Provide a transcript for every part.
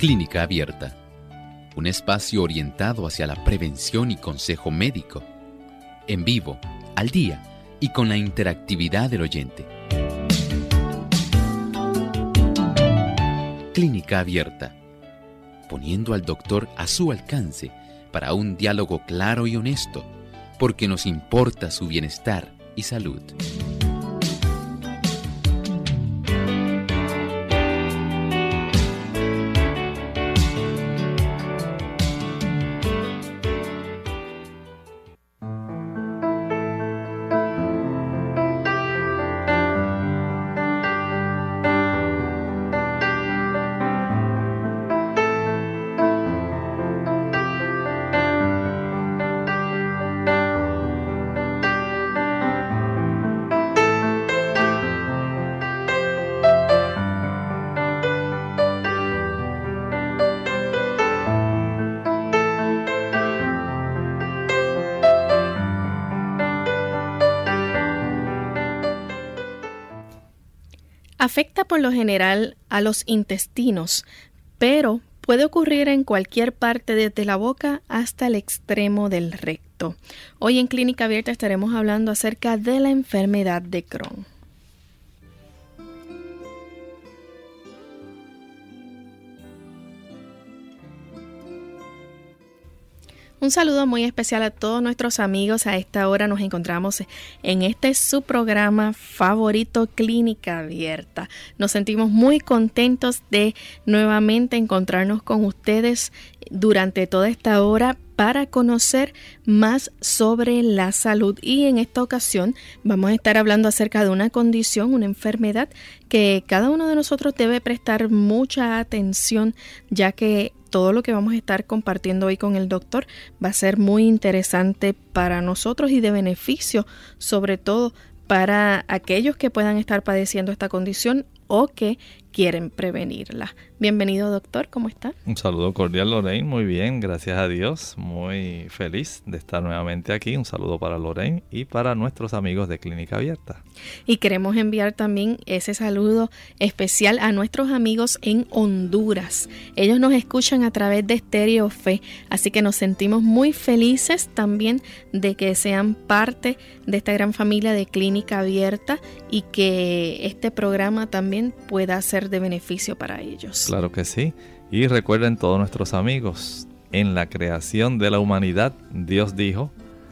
Clínica Abierta, un espacio orientado hacia la prevención y consejo médico, en vivo, al día y con la interactividad del oyente. Clínica Abierta, poniendo al doctor a su alcance para un diálogo claro y honesto, porque nos importa su bienestar y salud. Afecta por lo general a los intestinos, pero puede ocurrir en cualquier parte desde la boca hasta el extremo del recto. Hoy en Clínica Abierta estaremos hablando acerca de la enfermedad de Crohn. Un saludo muy especial a todos nuestros amigos. A esta hora nos encontramos en su programa favorito, Clínica Abierta. Nos sentimos muy contentos de nuevamente encontrarnos con ustedes durante toda esta hora para conocer más sobre la salud. Y en esta ocasión vamos a estar hablando acerca de una condición, una enfermedad que cada uno de nosotros debe prestar mucha atención, ya que todo lo que vamos a estar compartiendo hoy con el doctor va a ser muy interesante para nosotros y de beneficio, sobre todo para aquellos que puedan estar padeciendo esta condición o que quieren prevenirla. Bienvenido, doctor, ¿cómo está? Un saludo cordial, Lorraine. Muy bien, gracias a Dios. Muy feliz de estar nuevamente aquí. Un saludo para Lorraine y para nuestros amigos de Clínica Abierta. Y queremos enviar también ese saludo especial a nuestros amigos en Honduras. Ellos nos escuchan a través de Stereo Fe, así que nos sentimos muy felices también de que sean parte de esta gran familia de Clínica Abierta y que este programa también pueda ser de beneficio para ellos. Claro que sí. Y recuerden todos nuestros amigos, en la creación de la humanidad, Dios dijo,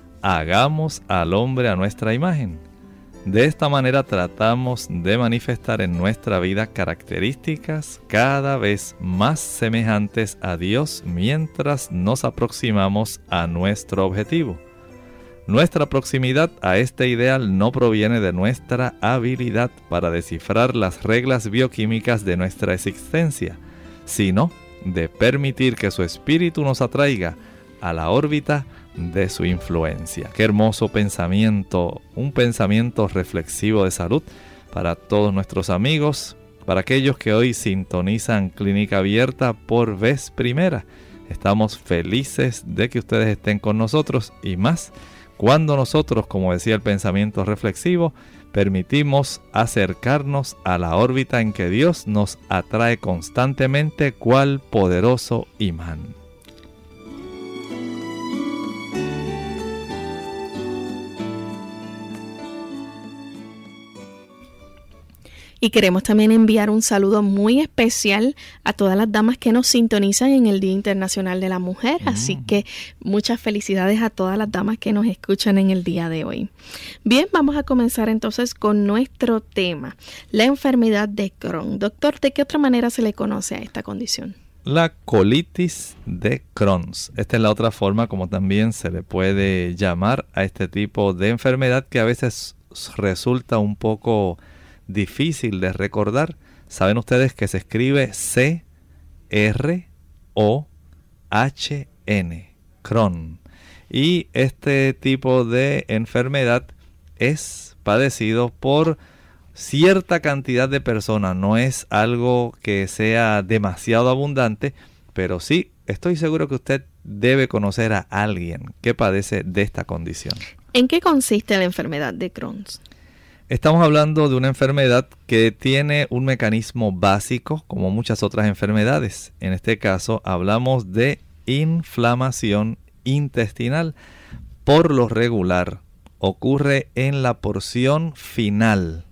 hagamos al hombre a nuestra imagen. De esta manera tratamos de manifestar en nuestra vida características cada vez más semejantes a Dios mientras nos aproximamos a nuestro objetivo. Nuestra proximidad a este ideal no proviene de nuestra habilidad para descifrar las reglas bioquímicas de nuestra existencia, sino de permitir que su espíritu nos atraiga a la órbita de su influencia. Qué hermoso pensamiento, un pensamiento reflexivo de salud para todos nuestros amigos, para aquellos que hoy sintonizan Clínica Abierta por vez primera. Estamos felices de que ustedes estén con nosotros y más cuando nosotros, como decía el pensamiento reflexivo, permitimos acercarnos a la órbita en que Dios nos atrae constantemente cual poderoso imán. Y queremos también enviar un saludo muy especial a todas las damas que nos sintonizan en el Día Internacional de la Mujer. Así que muchas felicidades a todas las damas que nos escuchan en el día de hoy. Bien, vamos a comenzar entonces con nuestro tema, la enfermedad de Crohn. Doctor, ¿de qué otra manera se le conoce a esta condición? La colitis de Crohn. Esta es la otra forma como también se le puede llamar a este tipo de enfermedad que a veces resulta un poco difícil de recordar. Saben ustedes que se escribe C-R-O-H-N, Crohn. Y este tipo de enfermedad es padecido por cierta cantidad de personas. No es algo que sea demasiado abundante, pero sí estoy seguro que usted debe conocer a alguien que padece de esta condición. ¿En qué consiste la enfermedad de Crohn? Estamos hablando de una enfermedad que tiene un mecanismo básico, como muchas otras enfermedades. En este caso hablamos de inflamación intestinal. Por lo regular ocurre en la porción final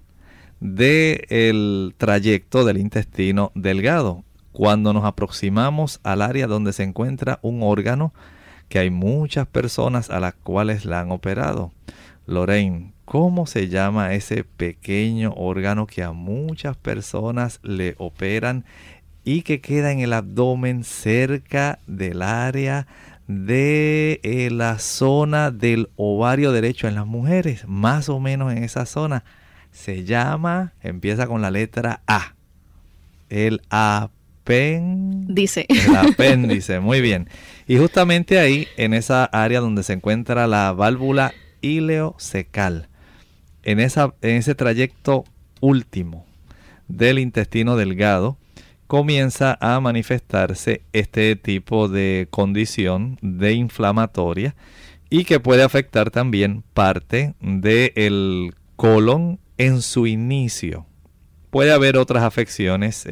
del trayecto del intestino delgado, cuando nos aproximamos al área donde se encuentra un órgano que hay muchas personas a las cuales la han operado. Lorraine, ¿cómo se llama ese pequeño órgano que a muchas personas le operan y que queda en el abdomen cerca del área de la zona del ovario derecho en las mujeres? Más o menos en esa zona. Se llama, empieza con la letra A. El apéndice. El apéndice, muy bien. Y justamente ahí, en esa área donde se encuentra la válvula ileocecal, en ese trayecto último del intestino delgado, comienza a manifestarse este tipo de condición de inflamatoria y que puede afectar también parte del colon en su inicio. Puede haber otras afecciones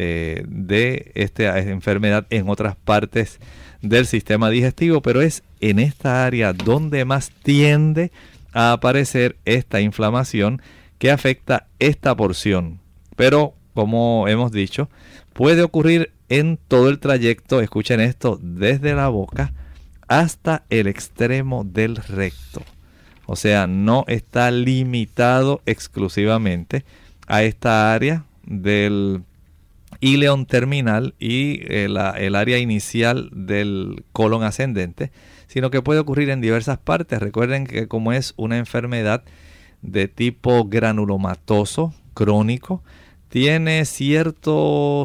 de esta enfermedad en otras partes del sistema digestivo, pero es en esta área donde más tiende a aparecer esta inflamación que afecta esta porción. Pero, como hemos dicho, puede ocurrir en todo el trayecto, escuchen esto, desde la boca hasta el extremo del recto. O sea, no está limitado exclusivamente a esta área del íleon terminal y el área inicial del colon ascendente, sino que puede ocurrir en diversas partes. Recuerden que como es una enfermedad de tipo granulomatoso crónico, tiene cierta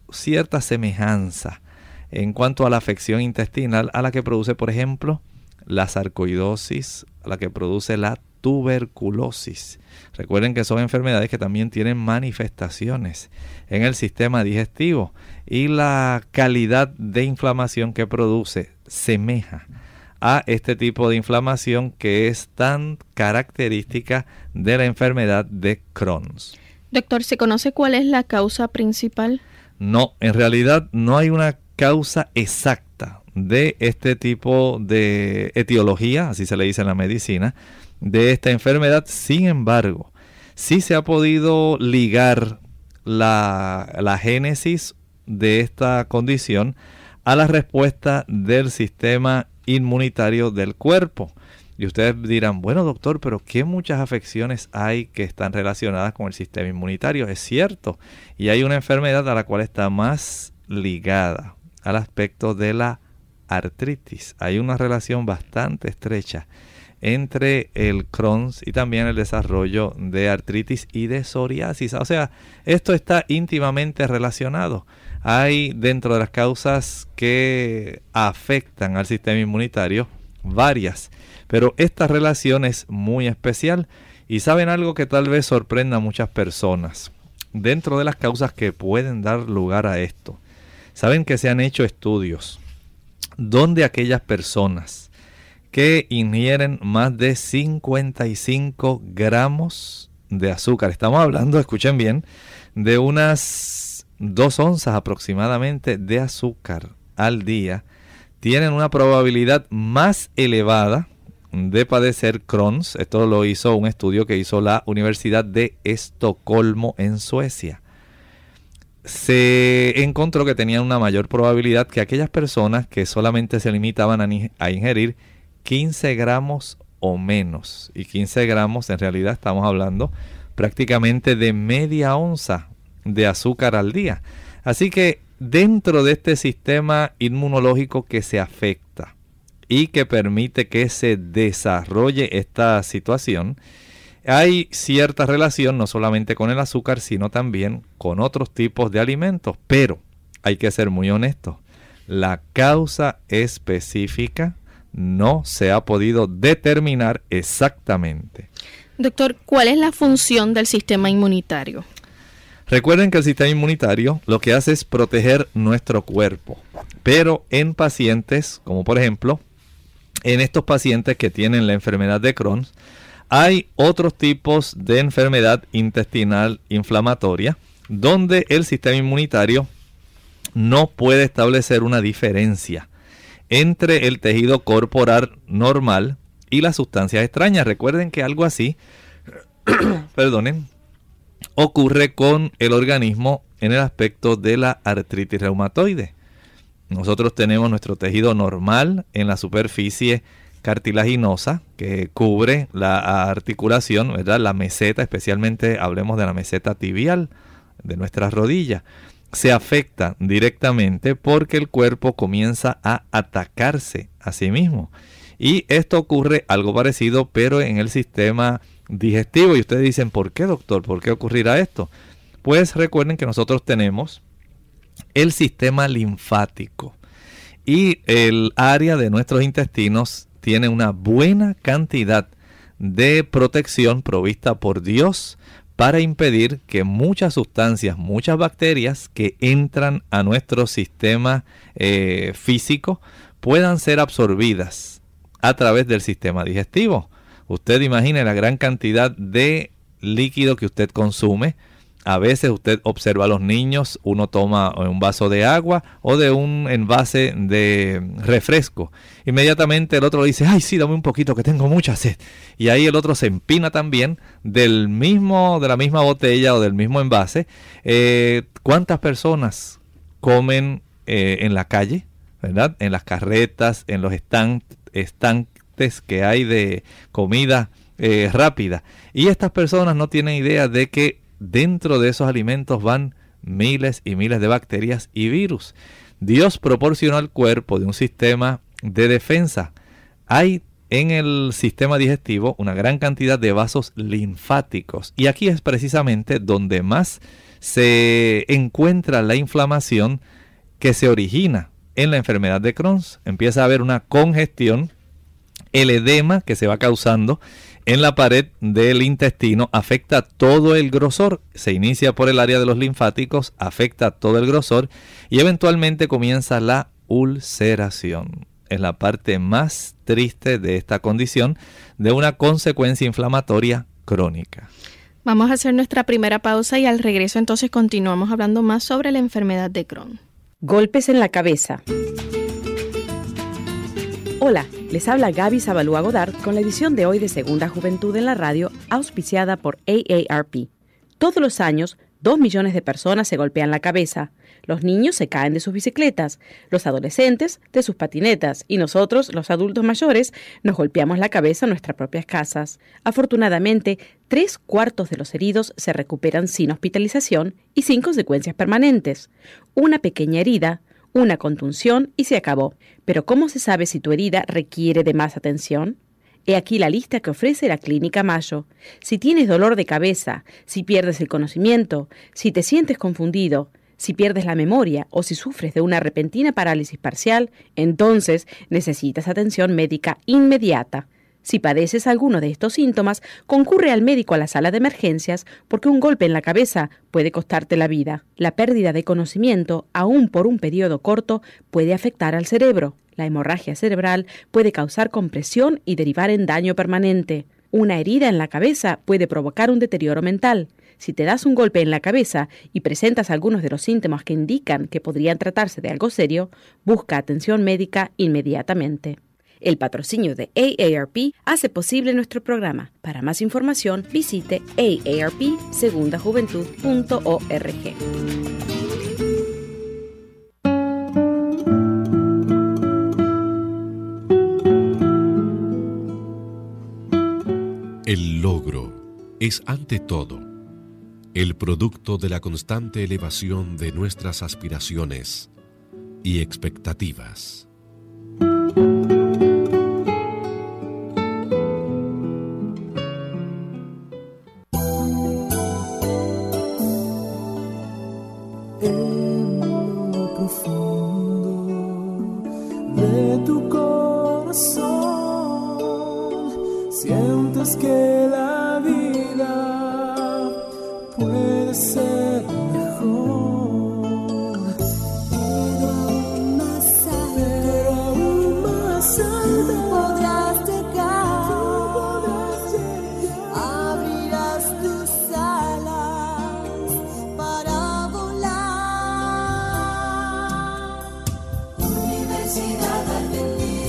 semejanza en cuanto a la afección intestinal a la que produce, por ejemplo, la sarcoidosis, a la que produce la tuberculosis. Recuerden que son enfermedades que también tienen manifestaciones en el sistema digestivo y la calidad de inflamación que produce semeja a este tipo de inflamación que es tan característica de la enfermedad de Crohn's. Doctor, ¿se conoce cuál es la causa principal? No, en realidad no hay una causa exacta de este tipo de etiología, así se le dice en la medicina, de esta enfermedad. Sin embargo, sí se ha podido ligar la génesis de esta condición a la respuesta del sistema inmunitario del cuerpo. Y ustedes dirán, bueno doctor, pero ¿qué muchas afecciones hay que están relacionadas con el sistema inmunitario? Es cierto, y hay una enfermedad a la cual está más ligada al aspecto de la artritis. Hay una relación bastante estrecha entre el Crohn's y también el desarrollo de artritis y de psoriasis. O sea, esto está íntimamente relacionado. Hay dentro de las causas que afectan al sistema inmunitario varias, pero esta relación es muy especial. Y saben algo que tal vez sorprenda a muchas personas. Dentro de las causas que pueden dar lugar a esto, saben que se han hecho estudios donde aquellas personas que ingieren más de 55 gramos de azúcar, estamos hablando, escuchen bien, de unas 2 onzas aproximadamente de azúcar al día, tienen una probabilidad más elevada de padecer Crohn's. Esto lo hizo un estudio que hizo la Universidad de Estocolmo en Suecia. Se encontró que tenían una mayor probabilidad que aquellas personas que solamente se limitaban a ingerir 15 gramos o menos. Y 15 gramos en realidad estamos hablando prácticamente de media onza de azúcar al día. Así que dentro de este sistema inmunológico que se afecta y que permite que se desarrolle esta situación, hay cierta relación no solamente con el azúcar, sino también con otros tipos de alimentos. Pero hay que ser muy honestos. La causa específica no se ha podido determinar exactamente. Doctor, ¿cuál es la función del sistema inmunitario? Recuerden que el sistema inmunitario lo que hace es proteger nuestro cuerpo. Pero en pacientes, como por ejemplo, en estos pacientes que tienen la enfermedad de Crohn, Hay otros tipos de enfermedad intestinal inflamatoria donde el sistema inmunitario no puede establecer una diferencia entre el tejido corporal normal y las sustancias extrañas. Recuerden que algo así, ocurre con el organismo en el aspecto de la artritis reumatoide. Nosotros tenemos nuestro tejido normal en la superficie cartilaginosa que cubre la articulación, ¿verdad? La meseta, especialmente hablemos de la meseta tibial de nuestra rodilla. Se afecta directamente porque el cuerpo comienza a atacarse a sí mismo. Y esto ocurre algo parecido, pero en el sistema digestivo. Y ustedes dicen, ¿por qué, doctor? ¿Por qué ocurrirá esto? Pues recuerden que nosotros tenemos el sistema linfático. Y el área de nuestros intestinos tiene una buena cantidad de protección provista por Dios para impedir que muchas sustancias, muchas bacterias que entran a nuestro sistema físico puedan ser absorbidas a través del sistema digestivo. Usted imagine la gran cantidad de líquido que usted consume. A veces usted observa a los niños, uno toma un vaso de agua o de un envase de refresco. Inmediatamente el otro dice, ay sí, dame un poquito que tengo mucha sed. Y ahí el otro se empina también de la misma botella o del mismo envase. ¿Cuántas personas comen en la calle, verdad? En las carretas, en los estantes que hay de comida rápida. Y estas personas no tienen idea de que dentro de esos alimentos van miles y miles de bacterias y virus. Dios proporcionó al cuerpo de un sistema de defensa. Hay en el sistema digestivo una gran cantidad de vasos linfáticos. Y aquí es precisamente donde más se encuentra la inflamación que se origina en la enfermedad de Crohn. Empieza a haber una congestión, el edema que se va causando en la pared del intestino afecta todo el grosor, se inicia por el área de los linfáticos, afecta todo el grosor y eventualmente comienza la ulceración. Es la parte más triste de esta condición, de una consecuencia inflamatoria crónica. Vamos a hacer nuestra primera pausa y al regreso entonces continuamos hablando más sobre la enfermedad de Crohn. Golpes en la cabeza. Hola, les habla Gaby Zabalúa Godard con la edición de hoy de Segunda Juventud en la Radio, auspiciada por AARP. Todos los años, 2 millones de personas se golpean la cabeza. Los niños se caen de sus bicicletas, los adolescentes de sus patinetas y nosotros, los adultos mayores, nos golpeamos la cabeza en nuestras propias casas. Afortunadamente, 3/4 de los heridos se recuperan sin hospitalización y sin consecuencias permanentes. Una pequeña herida, una contusión y se acabó. Pero ¿cómo se sabe si tu herida requiere de más atención? He aquí la lista que ofrece la Clínica Mayo. Si tienes dolor de cabeza, si pierdes el conocimiento, si te sientes confundido, si pierdes la memoria o si sufres de una repentina parálisis parcial, entonces necesitas atención médica inmediata. Si padeces alguno de estos síntomas, concurre al médico a la sala de emergencias porque un golpe en la cabeza puede costarte la vida. La pérdida de conocimiento, aún por un periodo corto, puede afectar al cerebro. La hemorragia cerebral puede causar compresión y derivar en daño permanente. Una herida en la cabeza puede provocar un deterioro mental. Si te das un golpe en la cabeza y presentas algunos de los síntomas que indican que podrían tratarse de algo serio, busca atención médica inmediatamente. El patrocinio de AARP hace posible nuestro programa. Para más información, visite aarpsegundajuventud.org. El logro es ante todo el producto de la constante elevación de nuestras aspiraciones y expectativas. Sientes que la vida puede ser mejor, pero aún más alto podrás llegar.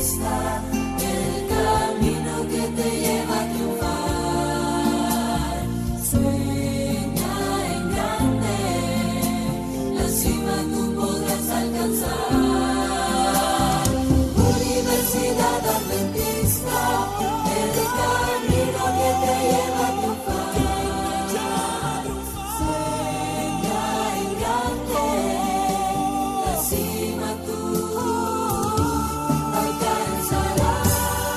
Adventista, el camino que te lleva a triunfar. Sueña en grande, la cima tú podrás alcanzar. Universidad Adventista, el camino que te lleva a triunfar. Sueña en grande, la cima tú alcanzarás.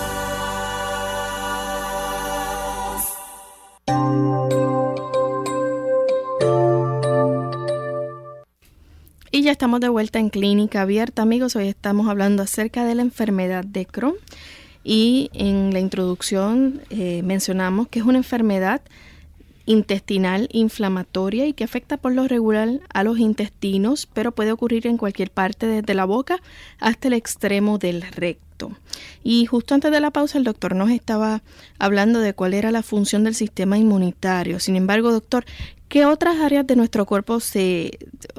Y ya estamos de vuelta en Clínica Abierta, amigos. Hoy estamos hablando acerca de la enfermedad de Crohn. Y en la introducción mencionamos que es una enfermedad intestinal inflamatoria y que afecta por lo regular a los intestinos, pero puede ocurrir en cualquier parte desde la boca hasta el extremo del recto. Y justo antes de la pausa el doctor nos estaba hablando de cuál era la función del sistema inmunitario. Sin embargo, doctor, ¿qué otras áreas de nuestro cuerpo se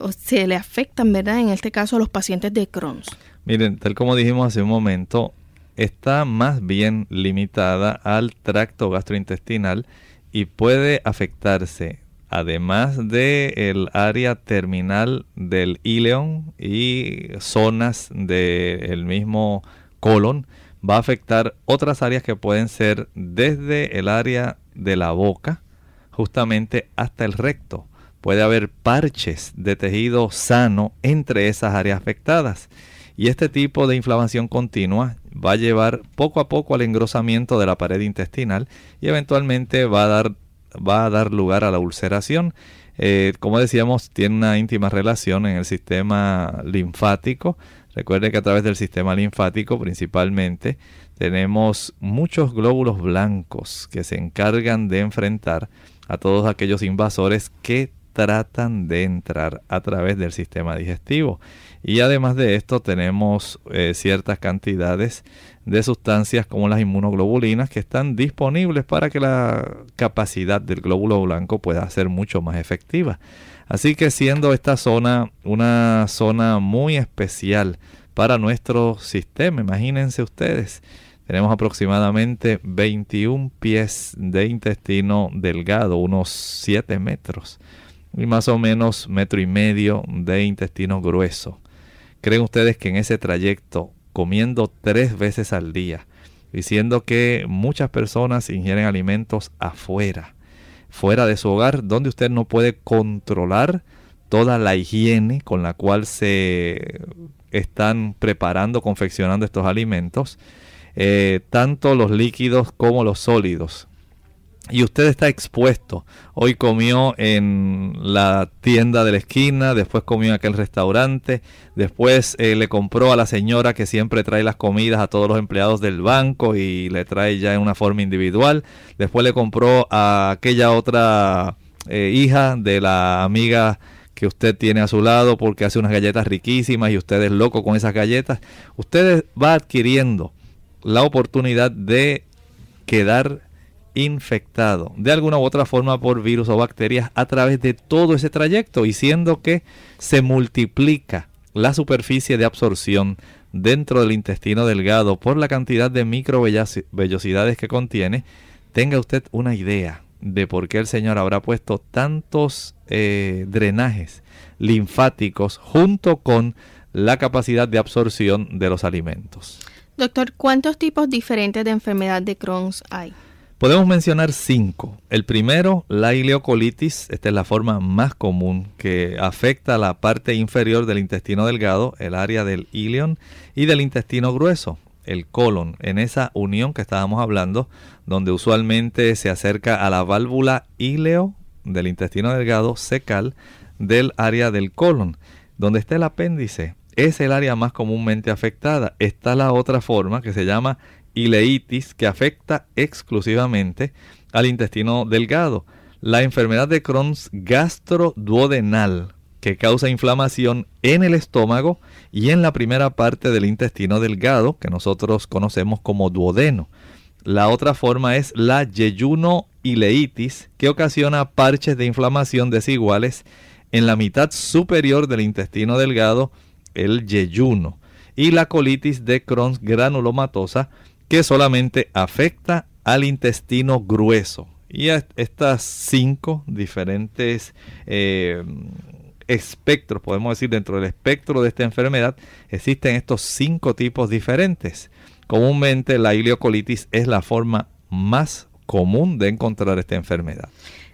le afectan, verdad? En este caso a los pacientes de Crohn. Miren, tal como dijimos hace un momento, está más bien limitada al tracto gastrointestinal y puede afectarse, además del área terminal del íleon y zonas del mismo colon, va a afectar otras áreas que pueden ser desde el área de la boca, justamente hasta el recto. Puede haber parches de tejido sano entre esas áreas afectadas. Y este tipo de inflamación continua va a llevar poco a poco al engrosamiento de la pared intestinal y eventualmente va a dar lugar a la ulceración. Como decíamos, tiene una íntima relación en el sistema linfático. Recuerde que a través del sistema linfático principalmente tenemos muchos glóbulos blancos que se encargan de enfrentar a todos aquellos invasores que tratan de entrar a través del sistema digestivo. Y además de esto tenemos ciertas cantidades de sustancias como las inmunoglobulinas que están disponibles para que la capacidad del glóbulo blanco pueda ser mucho más efectiva. Así que siendo esta zona una zona muy especial para nuestro sistema, imagínense ustedes, tenemos aproximadamente 21 pies de intestino delgado, unos 7 metros, y más o menos 1,5 metros de intestino grueso. ¿Creen ustedes que en ese trayecto, comiendo 3 veces al día, diciendo que muchas personas ingieren alimentos afuera, fuera de su hogar, donde usted no puede controlar toda la higiene con la cual se están preparando, confeccionando estos alimentos, tanto los líquidos como los sólidos? Y usted está expuesto. Hoy comió en la tienda de la esquina, después comió en aquel restaurante, después le compró a la señora que siempre trae las comidas a todos los empleados del banco y le trae ya en una forma individual. Después le compró a aquella otra hija de la amiga que usted tiene a su lado porque hace unas galletas riquísimas y usted es loco con esas galletas. Usted va adquiriendo la oportunidad de quedar infectado de alguna u otra forma por virus o bacterias a través de todo ese trayecto, y siendo que se multiplica la superficie de absorción dentro del intestino delgado por la cantidad de microvellosidades que contiene, tenga usted una idea de por qué el Señor habrá puesto tantos drenajes linfáticos junto con la capacidad de absorción de los alimentos. Doctor, ¿cuántos tipos diferentes de enfermedad de Crohn hay? Podemos mencionar 5. El primero, la ileocolitis. Esta es la forma más común que afecta a la parte inferior del intestino delgado, el área del íleon, y del intestino grueso, el colon, en esa unión que estábamos hablando, donde usualmente se acerca a la válvula íleo del intestino delgado cecal del área del colon. Donde está el apéndice, es el área más comúnmente afectada. Está la otra forma que se llama ileitis, que afecta exclusivamente al intestino delgado. La enfermedad de Crohn gastroduodenal, que causa inflamación en el estómago y en la primera parte del intestino delgado, que nosotros conocemos como duodeno. La otra forma es la yeyuno-ileitis, que ocasiona parches de inflamación desiguales en la mitad superior del intestino delgado, el yeyuno. y la colitis de Crohn granulomatosa, que solamente afecta al intestino grueso. Y a estas 5 diferentes espectros, podemos decir, dentro del espectro de esta enfermedad, existen estos 5 tipos diferentes. Comúnmente la ileocolitis es la forma más común de encontrar esta enfermedad.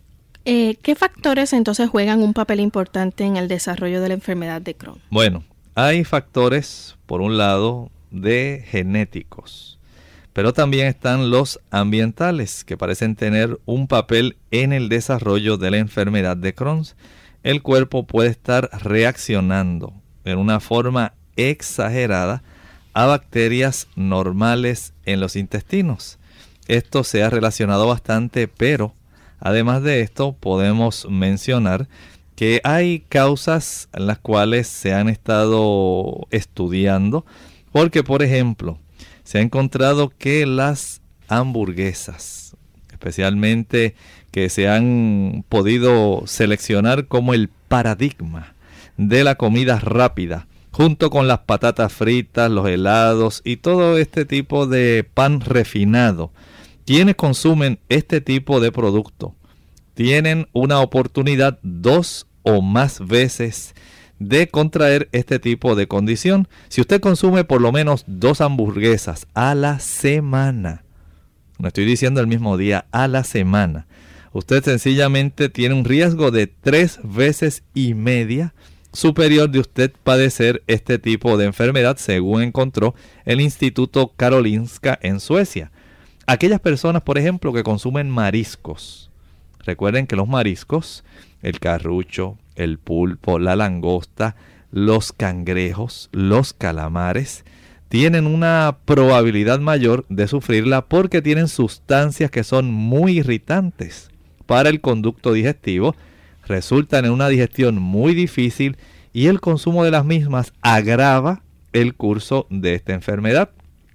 ¿Qué factores entonces juegan un papel importante en el desarrollo de la enfermedad de Crohn? Bueno, hay factores, por un lado, de genéticos, pero también están los ambientales, que parecen tener un papel en el desarrollo de la enfermedad de Crohn. El cuerpo puede estar reaccionando en una forma exagerada a bacterias normales en los intestinos. Esto se ha relacionado bastante, pero además de esto podemos mencionar que hay causas en las cuales se han estado estudiando, porque por ejemplo se ha encontrado que las hamburguesas, especialmente que se han podido seleccionar como el paradigma de la comida rápida, junto con las patatas fritas, los helados y todo este tipo de pan refinado, quienes consumen este tipo de producto tienen una oportunidad 2 o más veces de contraer este tipo de condición. Si usted consume por lo menos 2 hamburguesas a la semana, no estoy diciendo el mismo día, a la semana, usted sencillamente tiene un riesgo de 3 veces y media superior de usted padecer este tipo de enfermedad, según encontró el Instituto Karolinska en Suecia. Aquellas personas, por ejemplo, que consumen mariscos, recuerden que los mariscos, el carrucho, el pulpo, la langosta, los cangrejos, los calamares, tienen una probabilidad mayor de sufrirla porque tienen sustancias que son muy irritantes para el conducto digestivo, resultan en una digestión muy difícil y el consumo de las mismas agrava el curso de esta enfermedad.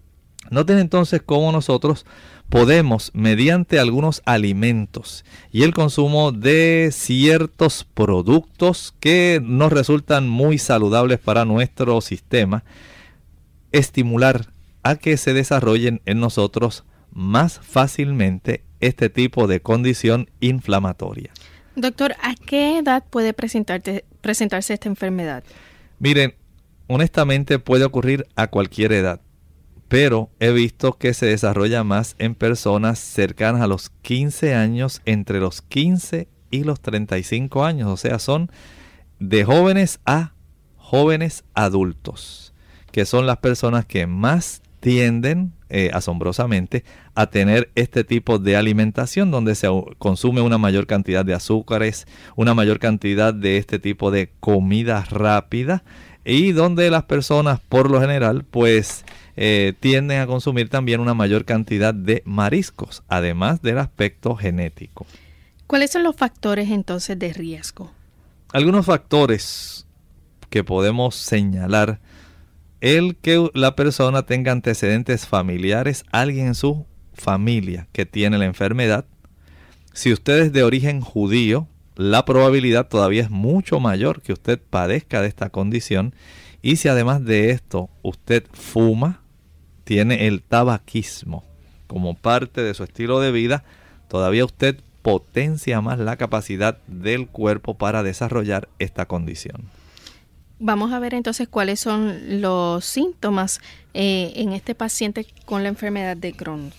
Noten entonces cómo nosotros podemos, mediante algunos alimentos y el consumo de ciertos productos que nos resultan muy saludables para nuestro sistema, estimular a que se desarrollen en nosotros más fácilmente este tipo de condición inflamatoria. Doctor, ¿a qué edad puede presentarse esta enfermedad? Miren, honestamente puede ocurrir a cualquier edad, pero he visto que se desarrolla más en personas cercanas a los 15 años, entre los 15 y los 35 años, o sea, son de jóvenes a jóvenes adultos, que son las personas que más tienden, asombrosamente, a tener este tipo de alimentación donde se consume una mayor cantidad de azúcares, una mayor cantidad de este tipo de comida rápida y donde las personas por lo general pues tienden a consumir también una mayor cantidad de mariscos, además del aspecto genético. ¿Cuáles son los factores entonces de riesgo? Algunos factores que podemos señalar: el que la persona tenga antecedentes familiares, alguien en su familia que tiene la enfermedad. Si usted es de origen judío, la probabilidad todavía es mucho mayor que usted padezca de esta condición. Y si además de esto usted fuma, tiene el tabaquismo como parte de su estilo de vida, todavía usted potencia más la capacidad del cuerpo para desarrollar esta condición. Vamos a ver entonces cuáles son los síntomas en este paciente con la enfermedad de Crohn.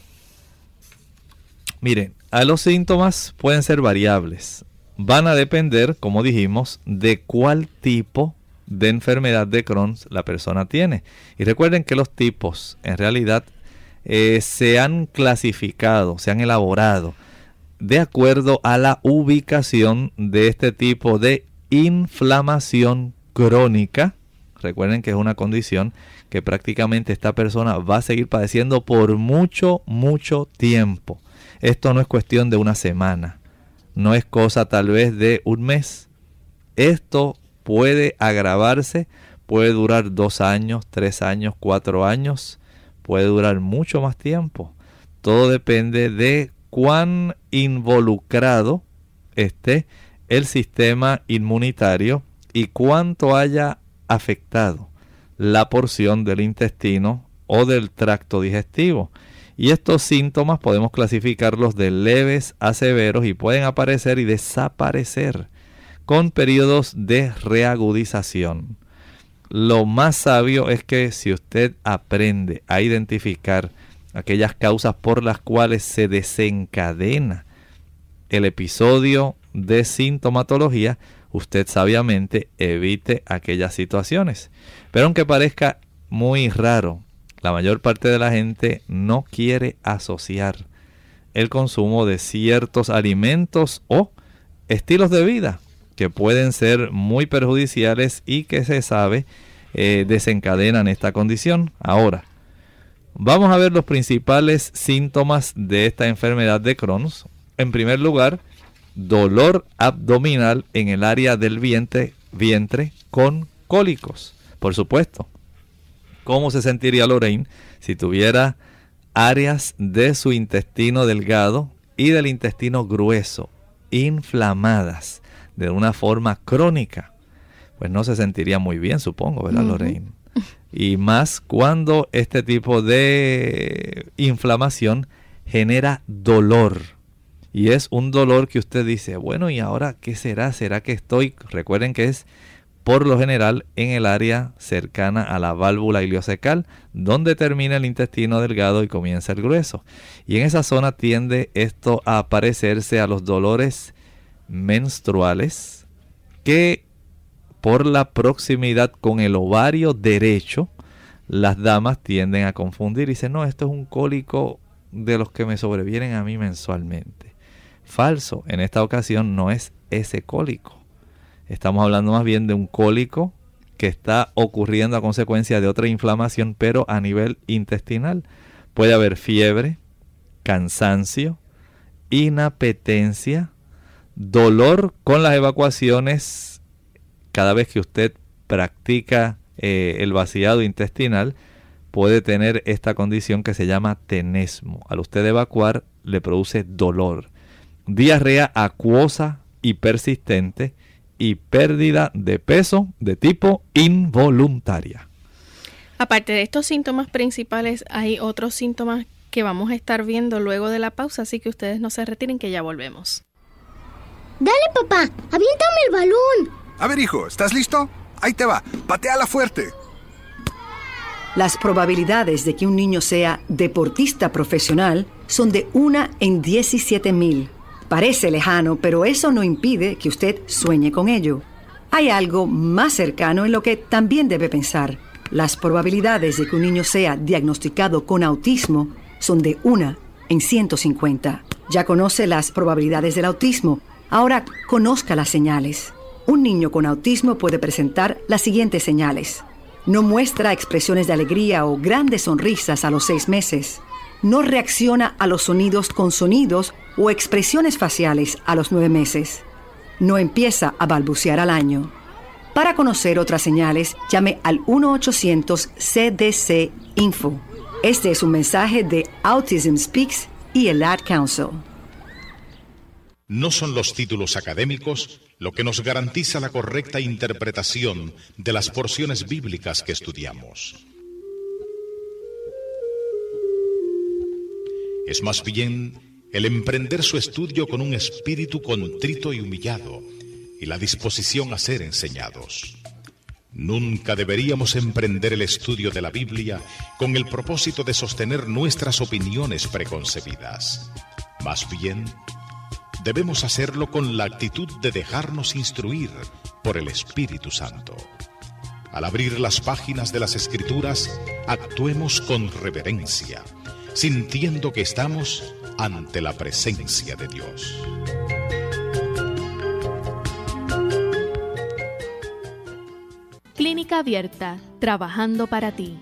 Miren, a los síntomas pueden ser variables. Van a depender, como dijimos, de cuál tipo de enfermedad de Crohn la persona tiene. Y recuerden que los tipos en realidad se han clasificado, se han elaborado de acuerdo a la ubicación de este tipo de inflamación crónica. Recuerden que es una condición que prácticamente esta persona va a seguir padeciendo por mucho tiempo. Esto no es cuestión de una semana, no es cosa tal vez de un mes. Esto puede agravarse, puede durar 2 años, 3 años, 4 años, puede durar mucho más tiempo. Todo depende de cuán involucrado esté el sistema inmunitario y cuánto haya afectado la porción del intestino o del tracto digestivo. Y estos síntomas podemos clasificarlos de leves a severos y pueden aparecer y desaparecer con periodos de reagudización. Lo más sabio es que si usted aprende a identificar aquellas causas por las cuales se desencadena el episodio de sintomatología, usted sabiamente evite aquellas situaciones. Pero aunque parezca muy raro, la mayor parte de la gente no quiere asociar el consumo de ciertos alimentos o estilos de vida que pueden ser muy perjudiciales y que se sabe desencadenan esta condición. Ahora, vamos a ver los principales síntomas de esta enfermedad de Crohn. En primer lugar, dolor abdominal en el área del vientre con cólicos. Por supuesto, ¿cómo se sentiría Lorraine si tuviera áreas de su intestino delgado y del intestino grueso inflamadas de una forma crónica? Pues no se sentiría muy bien, supongo, ¿verdad, Lorraine? Y más cuando este tipo de inflamación genera dolor. Y es un dolor que usted dice, bueno, ¿y ahora qué será? ¿Será que estoy? Recuerden que es por lo general en el área cercana a la válvula ileocecal, donde termina el intestino delgado y comienza el grueso. Y en esa zona tiende esto a parecerse a los dolores menstruales, que por la proximidad con el ovario derecho, las damas tienden a confundir y dicen, no, esto es un cólico de los que me sobrevienen a mí mensualmente. Falso, en esta ocasión no es ese cólico. Estamos hablando más bien de un cólico que está ocurriendo a consecuencia de otra inflamación, pero a nivel intestinal. Puede haber fiebre, cansancio, inapetencia, dolor con las evacuaciones cada vez que usted practica el vaciado intestinal. Puede tener esta condición que se llama tenesmo. Al usted evacuar le produce dolor, diarrea acuosa y persistente y pérdida de peso de tipo involuntaria. Aparte de estos síntomas principales, hay otros síntomas que vamos a estar viendo luego de la pausa, así que ustedes no se retiren, que ya volvemos. Dale, papá, aviéntame el balón. A ver, hijo, ¿estás listo? Ahí te va, pateala fuerte. Las probabilidades de que un niño sea deportista profesional son de 1 en 17,000. Parece lejano, pero eso no impide que usted sueñe con ello. Hay algo más cercano en lo que también debe pensar. Las probabilidades de que un niño sea diagnosticado con autismo son de 1 en 150. Ya conoce las probabilidades del autismo. Ahora conozca las señales. Un niño con autismo puede presentar las siguientes señales. No muestra expresiones de alegría o grandes sonrisas a los 6 meses. No reacciona a los sonidos con sonidos o expresiones faciales a los 9 meses. No empieza a balbucear al año. Para conocer otras señales, llame al 1-800-CDC-INFO. Este es un mensaje de Autism Speaks y el Ad Council. No son los títulos académicos lo que nos garantiza la correcta interpretación de las porciones bíblicas que estudiamos. Es más bien el emprender su estudio con un espíritu contrito y humillado y la disposición a ser enseñados. Nunca deberíamos emprender el estudio de la Biblia con el propósito de sostener nuestras opiniones preconcebidas. Más bien, debemos hacerlo con la actitud de dejarnos instruir por el Espíritu Santo. Al abrir las páginas de las Escrituras, actuemos con reverencia, sintiendo que estamos ante la presencia de Dios. Clínica Abierta, trabajando para ti.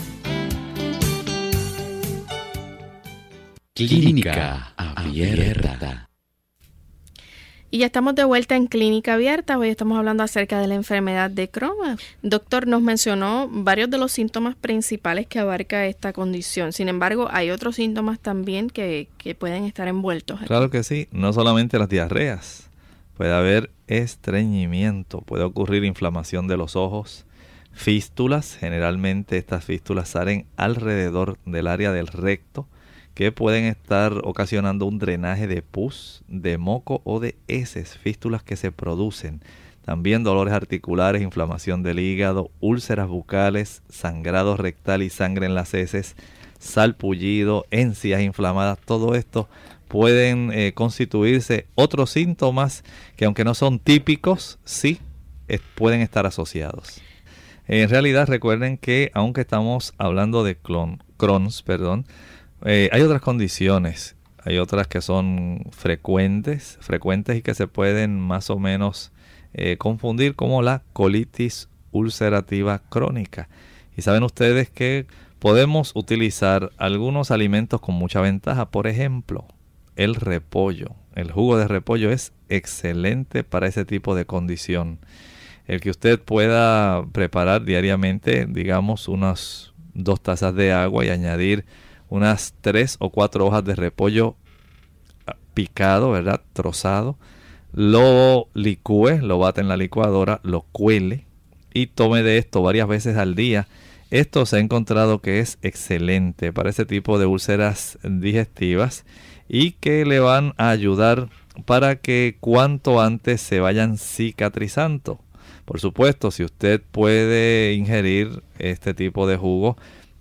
Clínica Abierta. Y ya estamos de vuelta en Clínica Abierta. Hoy estamos hablando acerca de la enfermedad de Crohn. Doctor, nos mencionó varios de los síntomas principales que abarca esta condición. Sin embargo, hay otros síntomas también que pueden estar envueltos aquí. Claro que sí, no solamente las diarreas. Puede haber estreñimiento, puede ocurrir inflamación de los ojos, fístulas. Generalmente estas fístulas salen alrededor del área del recto, que pueden estar ocasionando un drenaje de pus, de moco o de heces, fístulas que se producen. También dolores articulares, inflamación del hígado, úlceras bucales, sangrado rectal y sangre en las heces, salpullido, encías inflamadas. Todo esto pueden constituirse otros síntomas que, aunque no son típicos, sí pueden estar asociados. En realidad, recuerden que aunque estamos hablando de Crohn's, hay otras condiciones, hay otras que son frecuentes y que se pueden más o menos confundir, como la colitis ulcerativa crónica. Y saben ustedes que podemos utilizar algunos alimentos con mucha ventaja. Por ejemplo, el repollo. El jugo de repollo es excelente para ese tipo de condición. El que usted pueda preparar diariamente, digamos, unas 2 tazas de agua y añadir unas 3 o 4 hojas de repollo picado, ¿verdad? Trozado. Lo licúe, lo bate en la licuadora, lo cuele y tome de esto varias veces al día. Esto se ha encontrado que es excelente para ese tipo de úlceras digestivas y que le van a ayudar para que cuanto antes se vayan cicatrizando. Por supuesto, si usted puede ingerir este tipo de jugo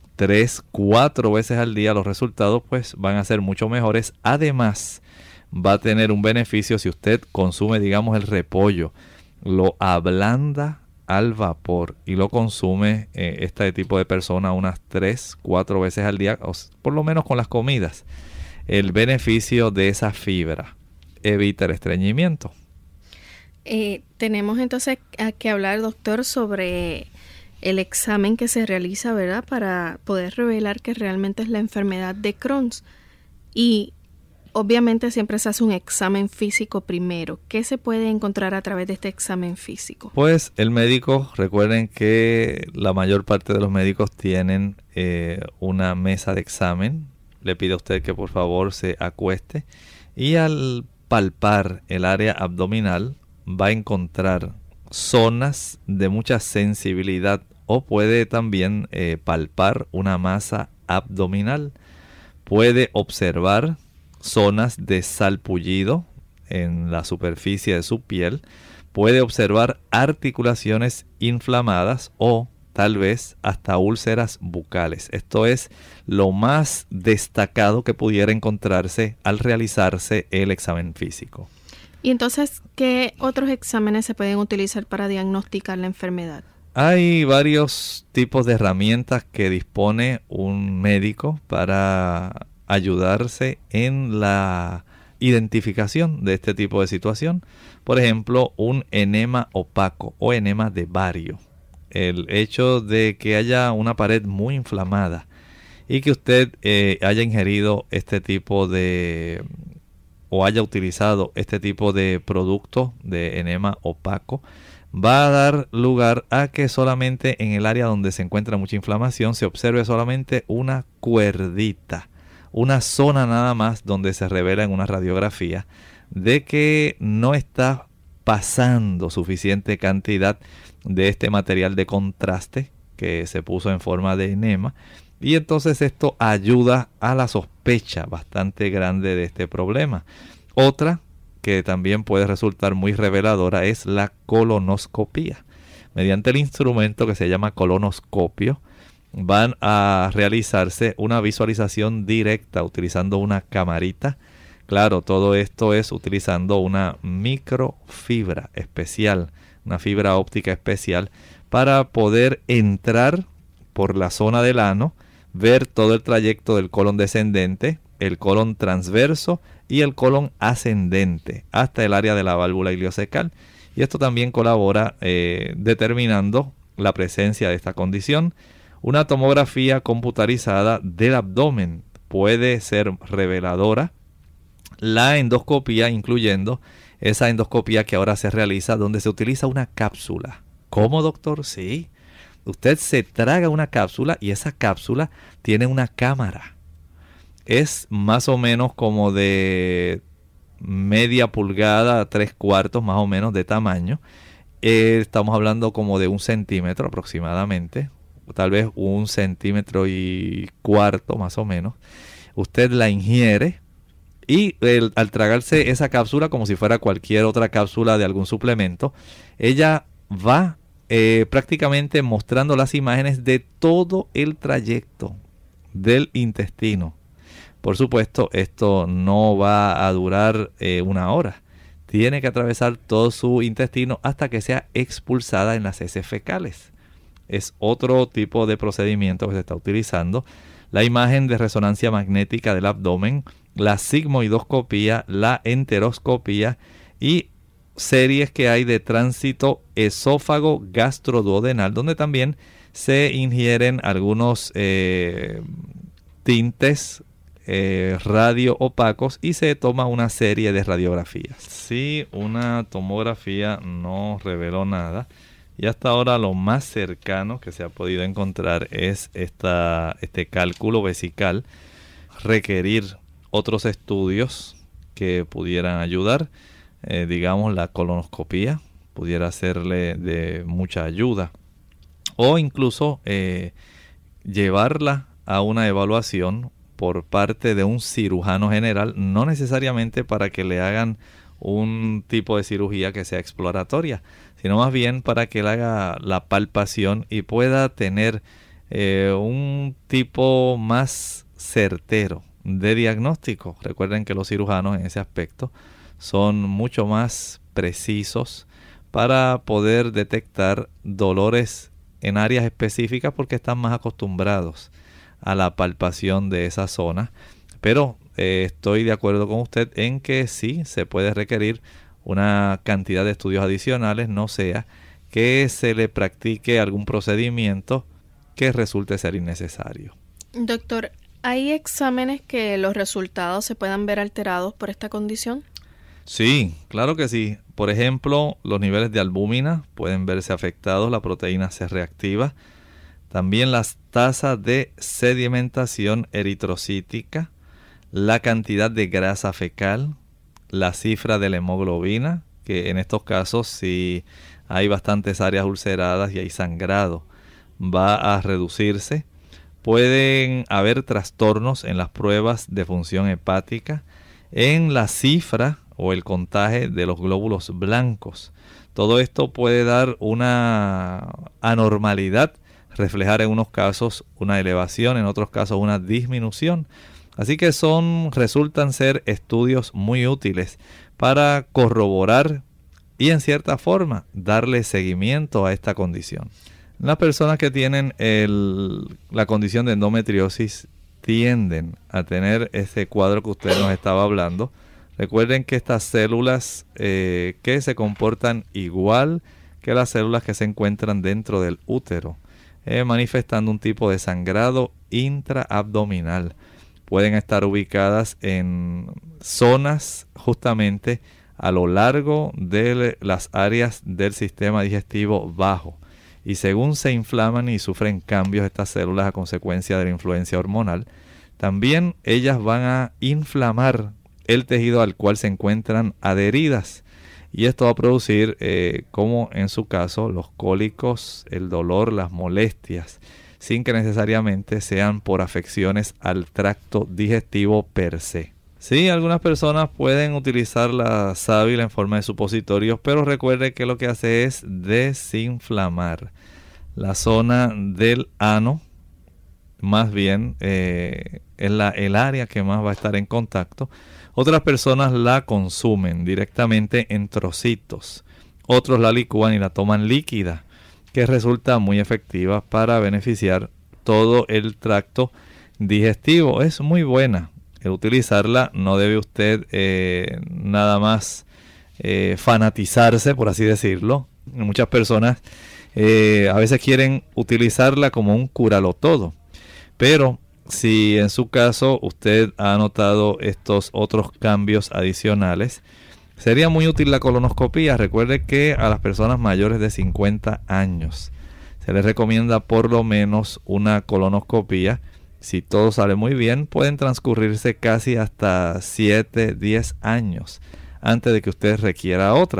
3-4 veces al día, los resultados pues van a ser mucho mejores. Además, va a tener un beneficio si usted consume, digamos, el repollo, lo ablanda al vapor y lo consume este tipo de persona unas 3-4 veces al día, o por lo menos con las comidas. El beneficio de esa fibra evita el estreñimiento. Tenemos entonces que hablar, doctor, sobre el examen que se realiza, ¿verdad?, para poder revelar que realmente es la enfermedad de Crohn's. Y obviamente siempre se hace un examen físico primero. ¿Qué se puede encontrar a través de este examen físico? Pues el médico, recuerden que la mayor parte de los médicos tienen una mesa de examen. Le pido a usted que por favor se acueste y al palpar el área abdominal va a encontrar zonas de mucha sensibilidad, o puede también palpar una masa abdominal. Puede observar zonas de salpullido en la superficie de su piel. Puede observar articulaciones inflamadas o tal vez hasta úlceras bucales. Esto es lo más destacado que pudiera encontrarse al realizarse el examen físico. Y entonces, ¿qué otros exámenes se pueden utilizar para diagnosticar la enfermedad? Hay varios tipos de herramientas que dispone un médico para ayudarse en la identificación de este tipo de situación. Por ejemplo, un enema opaco o enema de bario. El hecho de que haya una pared muy inflamada y que usted haya ingerido este tipo de o haya utilizado este tipo de producto de enema opaco, va a dar lugar a que solamente en el área donde se encuentra mucha inflamación se observe solamente una cuerdita, una zona nada más donde se revela en una radiografía de que no está pasando suficiente cantidad de este material de contraste que se puso en forma de enema, y entonces esto ayuda a la sospecha bastante grande de este problema. Otra que también puede resultar muy reveladora es la colonoscopía. Mediante el instrumento que se llama colonoscopio van a realizarse una visualización directa utilizando una camarita. Claro, todo esto es utilizando una microfibra especial, una fibra óptica especial, para poder entrar por la zona del ano, ver todo el trayecto del colon descendente, el colon transverso y el colon ascendente hasta el área de la válvula ileocecal. Y esto también colabora determinando la presencia de esta condición. Una tomografía computarizada del abdomen puede ser reveladora. La endoscopía, incluyendo esa endoscopía que ahora se realiza donde se utiliza una cápsula. ¿Cómo, doctor? Sí. Usted se traga una cápsula y esa cápsula tiene una cámara. Es más o menos como de media pulgada a 3/4 más o menos de tamaño. Estamos hablando como de 1 centímetro aproximadamente, tal vez 1,25 centímetros más o menos. Usted la ingiere y al tragarse esa cápsula, como si fuera cualquier otra cápsula de algún suplemento, ella va prácticamente mostrando las imágenes de todo el trayecto del intestino. Por supuesto, esto no va a durar 1 hora. Tiene que atravesar todo su intestino hasta que sea expulsada en las heces fecales. Es otro tipo de procedimiento que se está utilizando. La imagen de resonancia magnética del abdomen, la sigmoidoscopía, la enteroscopía y series que hay de tránsito esófago gastroduodenal, donde también se ingieren algunos tintes radio opacos y se toma una serie de radiografías. Sí, una tomografía no reveló nada y hasta ahora lo más cercano que se ha podido encontrar es este cálculo vesical. Requerir otros estudios que pudieran ayudar, digamos la colonoscopía pudiera serle de mucha ayuda, o incluso llevarla a una evaluación por parte de un cirujano general, no necesariamente para que le hagan un tipo de cirugía que sea exploratoria, sino más bien para que él haga la palpación y pueda tener un tipo más certero de diagnóstico. Recuerden que los cirujanos en ese aspecto son mucho más precisos para poder detectar dolores en áreas específicas porque están más acostumbrados a la palpación de esa zona. Pero estoy de acuerdo con usted en que sí se puede requerir una cantidad de estudios adicionales, no sea que se le practique algún procedimiento que resulte ser innecesario. Doctor, ¿hay exámenes que los resultados se puedan ver alterados por esta condición? Sí, claro que sí. Por ejemplo, los niveles de albúmina pueden verse afectados, la proteína C reactiva. También las tasas de sedimentación eritrocítica, la cantidad de grasa fecal, la cifra de la hemoglobina, que en estos casos si hay bastantes áreas ulceradas y hay sangrado, va a reducirse. Pueden haber trastornos en las pruebas de función hepática, en la cifra o el contaje de los glóbulos blancos. Todo esto puede dar una anormalidad, reflejar en unos casos una elevación, en otros casos una disminución. Así que resultan ser estudios muy útiles para corroborar y en cierta forma darle seguimiento a esta condición. Las personas que tienen la condición de endometriosis tienden a tener ese cuadro que usted nos estaba hablando. Recuerden que estas células que se comportan igual que las células que se encuentran dentro del útero, manifestando un tipo de sangrado intraabdominal. Pueden estar ubicadas en zonas justamente a lo largo de las áreas del sistema digestivo bajo. Y según se inflaman y sufren cambios estas células a consecuencia de la influencia hormonal, también ellas van a inflamar el tejido al cual se encuentran adheridas. Y esto va a producir, como en su caso, los cólicos, el dolor, las molestias, sin que necesariamente sean por afecciones al tracto digestivo per se. Sí, algunas personas pueden utilizar la sábila en forma de supositorios, pero recuerde que lo que hace es desinflamar la zona del ano. Más bien es el área que más va a estar en contacto. Otras personas la consumen directamente en trocitos. Otros la licúan y la toman líquida, que resulta muy efectiva para beneficiar todo el tracto digestivo. Es muy buena. El utilizarla, no debe usted nada más fanatizarse, por así decirlo. Muchas personas a veces quieren utilizarla como un cúralo todo. Pero si en su caso usted ha notado estos otros cambios adicionales, sería muy útil la colonoscopía. Recuerde que a las personas mayores de 50 años se les recomienda por lo menos una colonoscopía. Si todo sale muy bien, pueden transcurrirse casi hasta 7, 10 años antes de que usted requiera otra.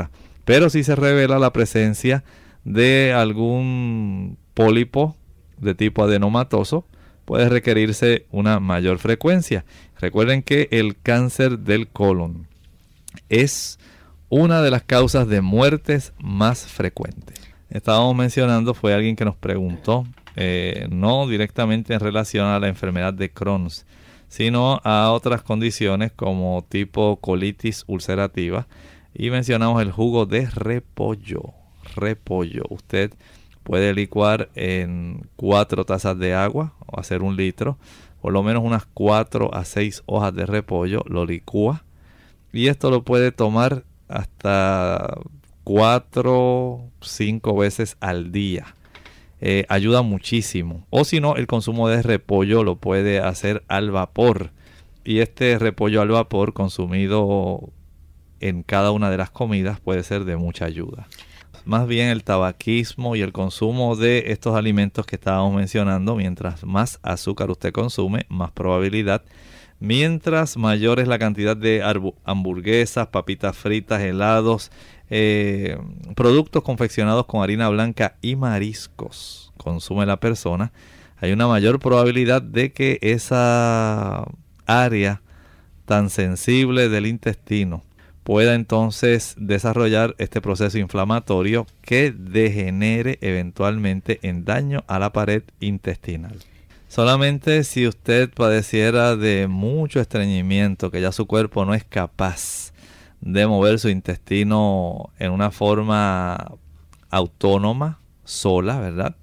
Pero si se revela la presencia de algún pólipo de tipo adenomatoso, puede requerirse una mayor frecuencia. Recuerden que el cáncer del colon es una de las causas de muertes más frecuentes. Estábamos mencionando, fue alguien que nos preguntó, no directamente en relación a la enfermedad de Crohn's, sino a otras condiciones como tipo colitis ulcerativa, y mencionamos el jugo de repollo. Usted puede licuar en 4 tazas de agua o hacer 1 litro, por lo menos unas 4 a 6 hojas de repollo, lo licúa y esto lo puede tomar hasta 4, 5 veces al día. Ayuda muchísimo. O si no, el consumo de repollo lo puede hacer al vapor. Y este repollo al vapor consumido en cada una de las comidas puede ser de mucha ayuda. Más bien el tabaquismo y el consumo de estos alimentos que estábamos mencionando, mientras más azúcar usted consume, más probabilidad. Mientras mayor es la cantidad de hamburguesas, papitas fritas, helados, productos confeccionados con harina blanca y mariscos consume la persona, hay una mayor probabilidad de que esa área tan sensible del intestino pueda entonces desarrollar este proceso inflamatorio que degenere eventualmente en daño a la pared intestinal. Solamente si usted padeciera de mucho estreñimiento, que ya su cuerpo no es capaz de mover su intestino en una forma autónoma, sola, ¿verdad?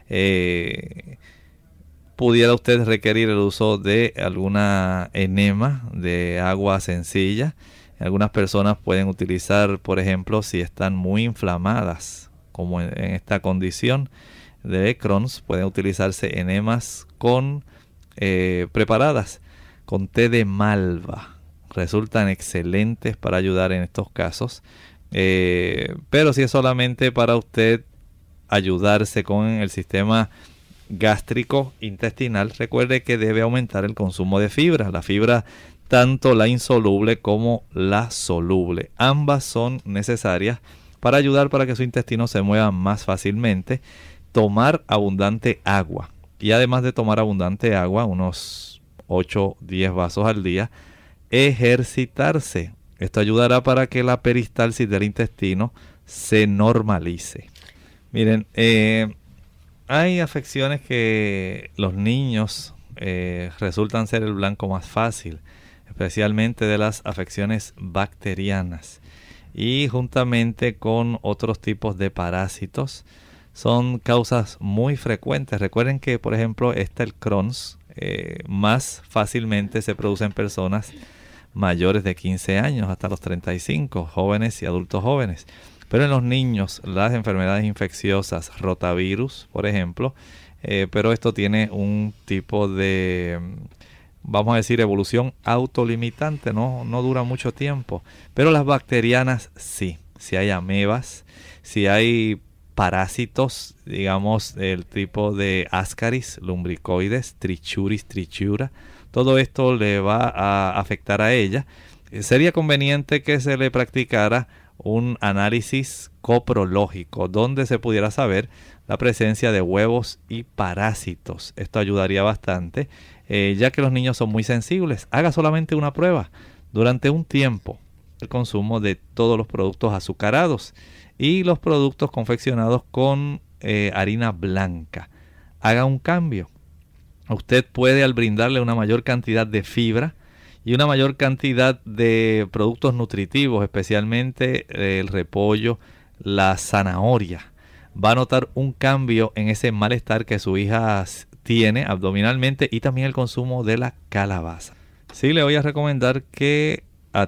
Pudiera usted requerir el uso de alguna enema de agua sencilla. Algunas personas pueden utilizar, por ejemplo, si están muy inflamadas, como en esta condición de Crohn's, pueden utilizarse enemas preparadas con té de malva. Resultan excelentes para ayudar en estos casos. Pero si es solamente para usted ayudarse con el sistema gástrico intestinal, recuerde que debe aumentar el consumo de fibra. La fibra, tanto la insoluble como la soluble, ambas son necesarias para ayudar para que su intestino se mueva más fácilmente. Tomar abundante agua, y además de tomar abundante agua, unos 8-10 vasos al día, ejercitarse. Esto ayudará para que la peristalsis del intestino se normalice. Miren, hay afecciones que los niños resultan ser el blanco más fácil, especialmente de las afecciones bacterianas, y juntamente con otros tipos de parásitos son causas muy frecuentes. Recuerden que, por ejemplo, el Crohn's más fácilmente se produce en personas mayores de 15 años hasta los 35, jóvenes y adultos jóvenes. Pero en los niños, las enfermedades infecciosas, rotavirus, por ejemplo, pero esto tiene un tipo de, vamos a decir, evolución autolimitante, no dura mucho tiempo. Pero las bacterianas sí. Si hay amebas, si hay parásitos, digamos, el tipo de Ascaris, lumbricoides, Trichuris, Trichura, todo esto le va a afectar a ella. Sería conveniente que se le practicara un análisis coprológico donde se pudiera saber la presencia de huevos y parásitos. Esto ayudaría bastante, ya que los niños son muy sensibles. Haga solamente una prueba durante un tiempo: el consumo de todos los productos azucarados y los productos confeccionados con harina blanca. Haga un cambio. Usted puede, al brindarle una mayor cantidad de fibra y una mayor cantidad de productos nutritivos, especialmente el repollo, la zanahoria, va a notar un cambio en ese malestar que su hija tiene abdominalmente, y también el consumo de la calabaza. Sí, le voy a recomendar que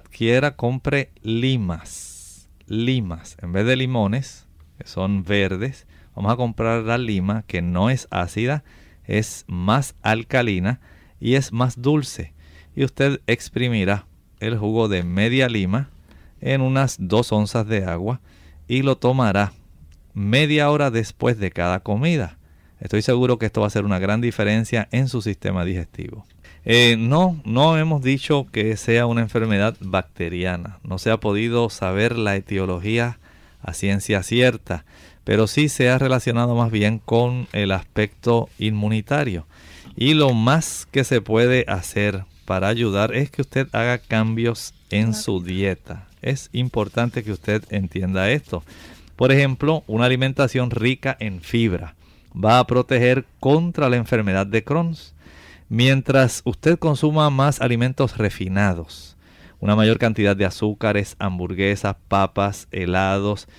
compre limas. En vez de limones, que son verdes, vamos a comprar la lima, que no es ácida, es más alcalina y es más dulce. Y usted exprimirá el jugo de media lima en unas 2 onzas de agua y lo tomará media hora después de cada comida. Estoy seguro que esto va a hacer una gran diferencia en su sistema digestivo. No hemos dicho que sea una enfermedad bacteriana. No se ha podido saber la etiología a ciencia cierta, pero sí se ha relacionado más bien con el aspecto inmunitario. Y lo más que se puede hacer para ayudar es que usted haga cambios en su dieta. Es importante que usted entienda esto. Por ejemplo, una alimentación rica en fibra va a proteger contra la enfermedad de Crohn. Mientras usted consuma más alimentos refinados, una mayor cantidad de azúcares, hamburguesas, papas, helados,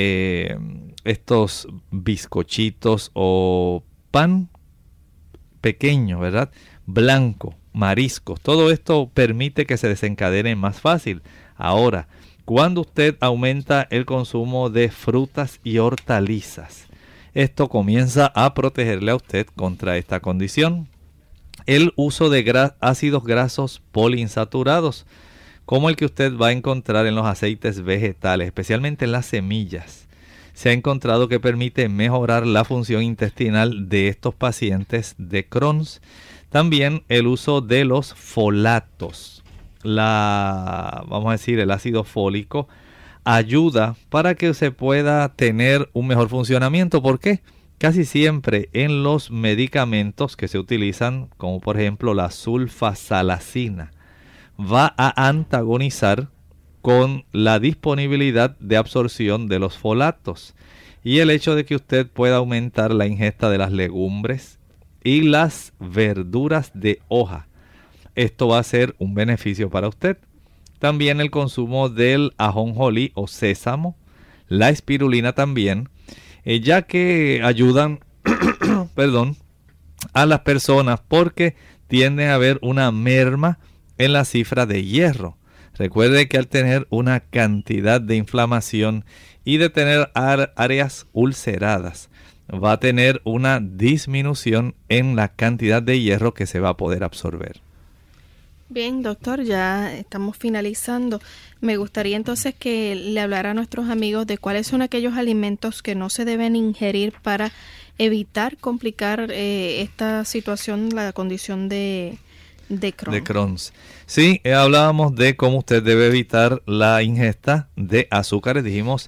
estos bizcochitos o pan pequeño, ¿verdad? Blanco, mariscos, todo esto permite que se desencadene más fácil. Ahora, cuando usted aumenta el consumo de frutas y hortalizas, esto comienza a protegerle a usted contra esta condición. El uso de ácidos grasos poliinsaturados, como el que usted va a encontrar en los aceites vegetales, especialmente en las semillas, se ha encontrado que permite mejorar la función intestinal de estos pacientes de Crohn. También el uso de los folatos, vamos a decir, el ácido fólico, ayuda para que se pueda tener un mejor funcionamiento. ¿Por qué? Casi siempre en los medicamentos que se utilizan, como por ejemplo la sulfasalacina, va a antagonizar con la disponibilidad de absorción de los folatos. Y el hecho de que usted pueda aumentar la ingesta de las legumbres y las verduras de hoja, esto va a ser un beneficio para usted. También el consumo del ajonjolí o sésamo, la espirulina también, ya que ayudan a las personas porque tiende a haber una merma en la cifra de hierro. Recuerde que al tener una cantidad de inflamación y de tener áreas ulceradas, va a tener una disminución en la cantidad de hierro que se va a poder absorber. Bien, doctor, ya estamos finalizando. Me gustaría entonces que le hablara a nuestros amigos de cuáles son aquellos alimentos que no se deben ingerir para evitar complicar esta situación, la condición de Crohn. De Crohn. Sí, hablábamos de cómo usted debe evitar la ingesta de azúcares. Dijimos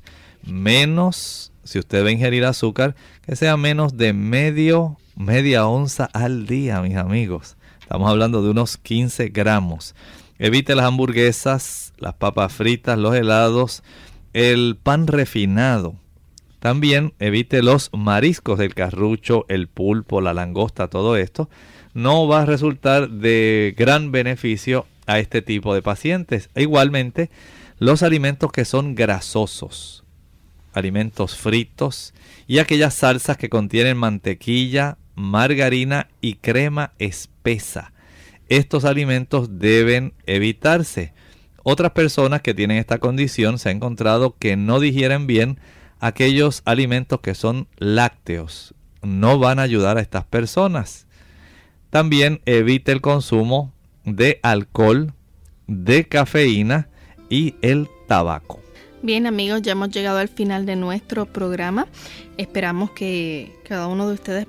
menos, si usted va a ingerir azúcar, que sea menos de media onza al día, mis amigos. Estamos hablando de unos 15 gramos. Evite las hamburguesas, las papas fritas, los helados, el pan refinado. También evite los mariscos, el carrucho, el pulpo, la langosta, todo esto. No va a resultar de gran beneficio a este tipo de pacientes. E igualmente, los alimentos que son grasosos, alimentos fritos y aquellas salsas que contienen mantequilla, margarina y crema espesa. Estos alimentos deben evitarse. Otras personas que tienen esta condición se ha encontrado que no digieren bien aquellos alimentos que son lácteos. No van a ayudar a estas personas. También evite el consumo de alcohol, de cafeína y el tabaco. Bien, amigos, ya hemos llegado al final de nuestro programa. Esperamos que cada uno de ustedes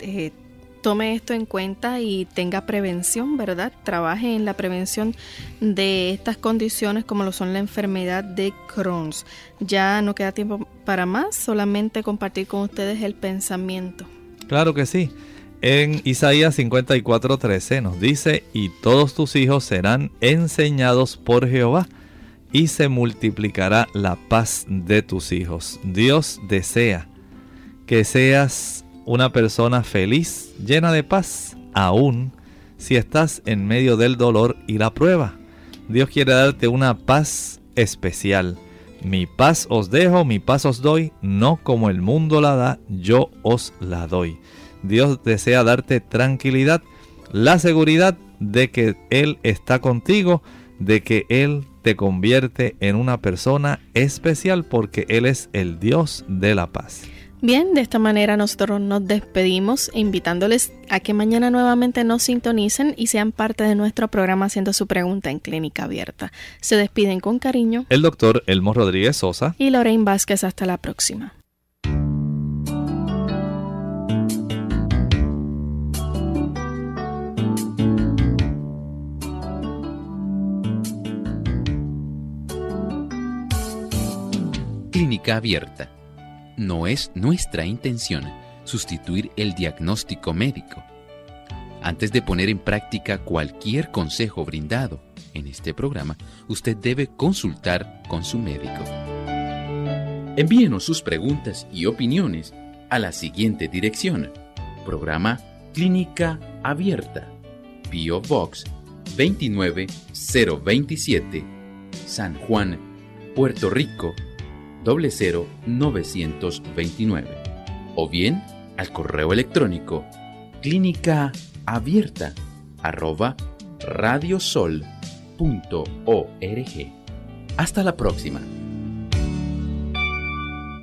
tome esto en cuenta y tenga prevención, ¿verdad? Trabaje en la prevención de estas condiciones como lo son la enfermedad de Crohn. Ya no queda tiempo para más, solamente compartir con ustedes el pensamiento. Claro que sí. En Isaías 54:13 nos dice: y todos tus hijos serán enseñados por Jehová, y se multiplicará la paz de tus hijos. Dios desea que seas una persona feliz, llena de paz, aún si estás en medio del dolor y la prueba. Dios quiere darte una paz especial. Mi paz os dejo, mi paz os doy, no como el mundo la da, yo os la doy. Dios desea darte tranquilidad, la seguridad de que Él está contigo, de que Él te convierte en una persona especial porque Él es el Dios de la paz. Bien, de esta manera nosotros nos despedimos invitándoles a que mañana nuevamente nos sintonicen y sean parte de nuestro programa haciendo su pregunta en Clínica Abierta. Se despiden con cariño el doctor Elmo Rodríguez Sosa y Lorraine Vázquez. Hasta la próxima. Clínica Abierta. No es nuestra intención sustituir el diagnóstico médico. Antes de poner en práctica cualquier consejo brindado en este programa, usted debe consultar con su médico. Envíenos sus preguntas y opiniones a la siguiente dirección. Programa Clínica Abierta, P.O. Box 29027, San Juan, Puerto Rico 00929, o bien al correo electrónico clínicaabierta@radiosol.org. Hasta la próxima.